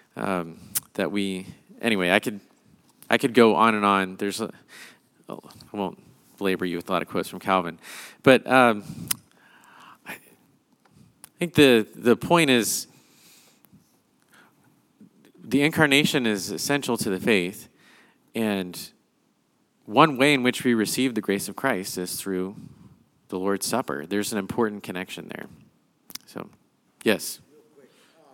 Anyway, I could go on and on. I won't belabor you with a lot of quotes from Calvin, but I think the point is, the incarnation is essential to the faith, and one way in which we receive the grace of Christ is through the Lord's Supper. There's an important connection there. So, yes. Real quick,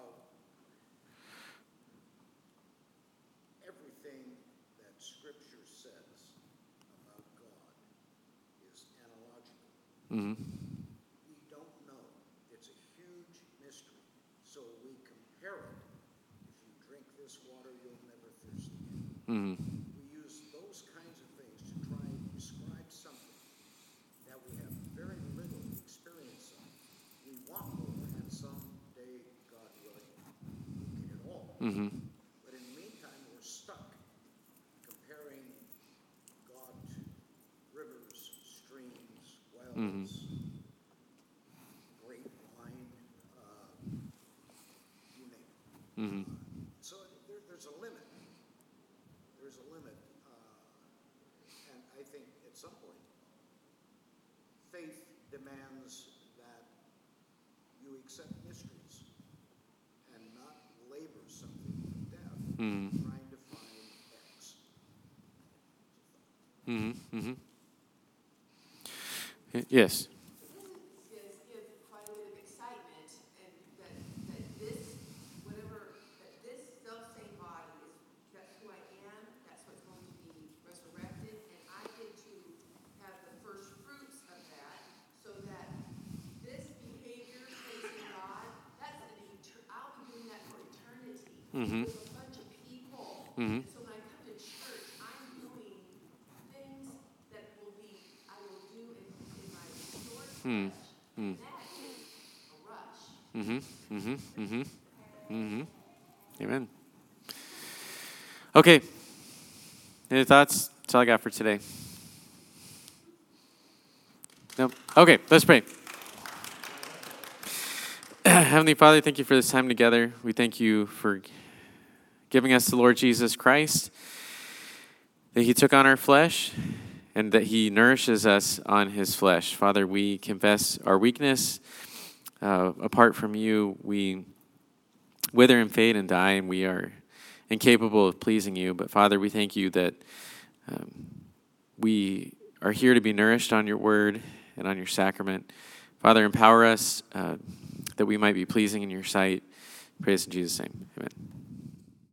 everything that Scripture says about God is analogical. Mm-hmm. We don't know. It's a huge mystery. So we compare it. If you drink this water, you'll never thirst again. Mm-hmm. We use those kinds of things to try and describe something that we have very little experience of. We want more, and someday, God willing, we'll get it all. Mm-hmm. But in the meantime, we're stuck comparing God to rivers, streams, wells, grapevine, you name it. Mm-hmm. So there's a limit. There's a limit. And I think at some point, faith demands that you accept mysteries and not labor something to death trying to find X. Mm-hmm. Mm-hmm. Yes. Gives quite a bit of excitement, and that this self-same body that's who I am, that's what's going to be resurrected, and I get to have the first fruits of that, so that this behavior facing God, I'll be doing that for eternity. Mm-hmm. With a bunch of people. Mm-hmm. So when I come to church, I'm doing things that I will do in my short flesh. That is a rush. Mm-hmm. Mm-hmm. Mm-hmm. Mm-hmm. Amen. Okay. Any thoughts? That's all I got for today. No? Okay, let's pray. Heavenly Father, thank you for this time together. We thank you for giving us the Lord Jesus Christ, that he took on our flesh, and that he nourishes us on his flesh. Father, we confess our weakness. Apart from you, we wither and fade and die, and we are incapable of pleasing you. But Father, we thank you that we are here to be nourished on your word and on your sacrament. Father, empower us that we might be pleasing in your sight. Praise in Jesus' name. Amen.